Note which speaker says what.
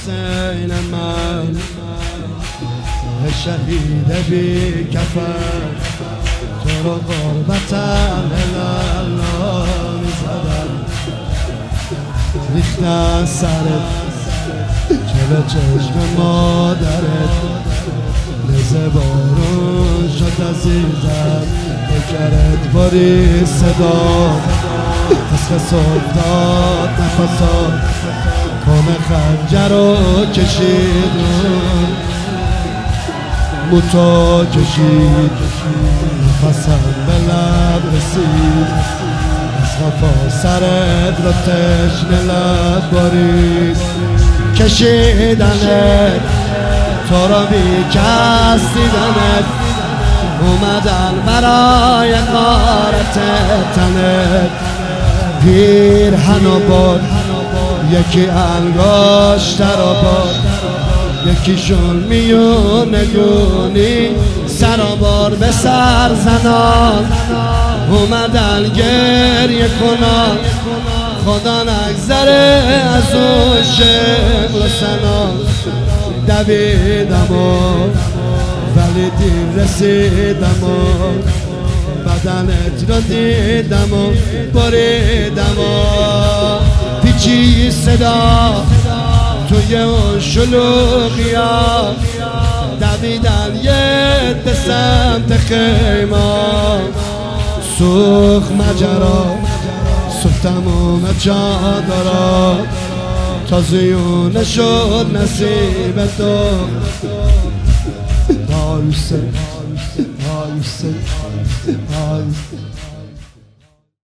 Speaker 1: حسین من شهید بی کفن تو رو غربتم الالله میزدن ریختن سرت که به چشم مادرت لزه بارون شد عزیزم بکرت باری صدا قصقص افتاد نفسات کام خنجر رو کشید موتا کشید نفسم به لب رسید از خفا سرت را تشنه لب بارید کشیدنت تو را بی کس دیدنت اومدن برای غارت تنت پیرهن و باد یکی انگاشتر و باد یکیشون میون نگونی سر و بار به سر زنان اومدن گریه کنان خدا نگذره از اون شکل و سنان دویدم ولی دیر رسیدم بدنت را دیدم و بریدم پیچی صدا توی اون شلوغیا دویدن یه سمت خیمه سوخ مجرا سوخ تموم چادرها تا زیونه شد نصیب تو آیسه